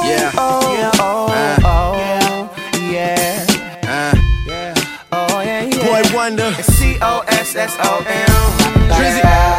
Yeah. Boy Wonder. It's COSSOM. Drizzy.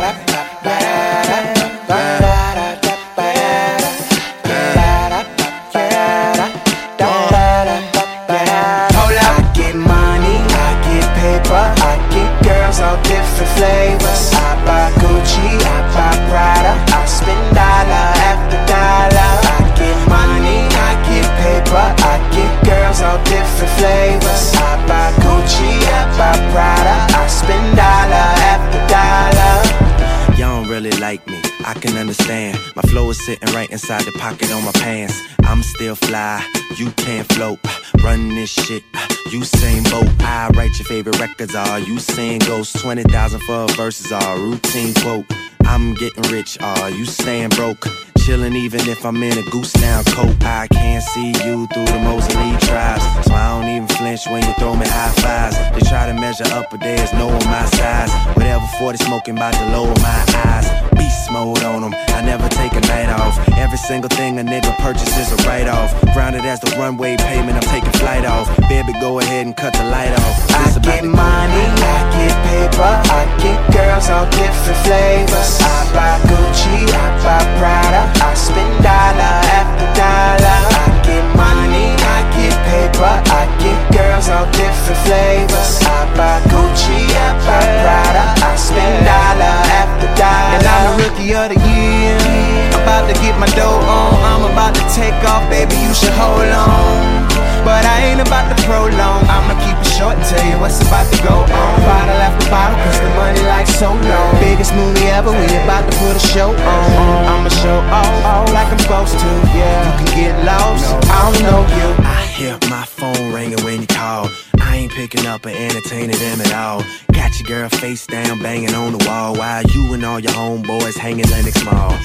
All different flavors. I buy Gucci, I buy Prada. I spend dollar after dollar. I get money, I get paper. I get girls all different flavors. I buy Gucci, I buy Prada. I spend dollar after dollar. Y'all don't really like me, I can understand. My flow is sitting right inside the pocket on my pants. I'm still fly, you can't float. Run this shit, Usain Bolt. I write your favorite records, all you sing ghosts. 20,000 for verses, all routine quote. I'm getting rich, all you staying broke. Chillin' even if I'm in a goose down coat. I can't see you through the Mosley tribes, so I don't even flinch when you throw me high fives. They try to measure up, but there's no on my size. Whatever 40 smoking bout to lower my eyes. Beast mode on them, I never take a night off. Every single thing a nigga purchases a write-off. Grounded as the runway payment, I'm taking flight off. Baby, go ahead and cut the light off. I get money, I get paper. I get girls all different flavors. I buy Gucci, I buy Prada. I spend dollar after dollar. I get money, I get paper. I get girls all different flavors. I buy Gucci, I buy Prada. I spend dollar after dollar. And I'm the rookie of the year. About to get my dough on. I'm about to take off, baby, you should hold on. But I ain't about to prolong. I'ma keep it short and tell you what's about to go on. Bottle after bottle, cause the money like so long. Biggest movie ever, we about to put a show on. I'ma show off like I'm supposed to. Yeah, you can get lost, I don't know you. I hear my phone ringing when you call. I ain't picking up or entertaining them at all. Got your girl face down, banging on the wall, while you and all your homeboys hanging Lenox Mall.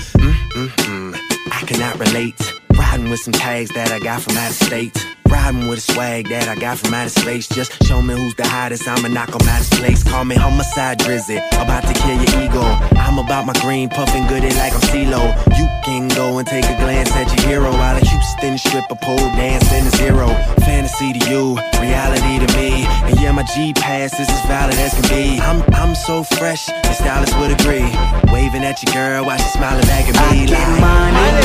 I cannot relate. Riding with some tags that I got from out of state. Riding with a swag that I got from outer space. Just show me who's the hottest, I'ma knock 'em out of place. Call me homicide Drizzy, about to kill your ego. I'm about my green, puffin' goody like I'm CeeLo. You can go and take a glance at your hero, while a Houston stripper pole dancing to zero. Fantasy to you, reality to me. And yeah, my G-Pass is as valid as can be. I'm so fresh, the stylist would agree. Waving at your girl while she smiling back at me. I get money,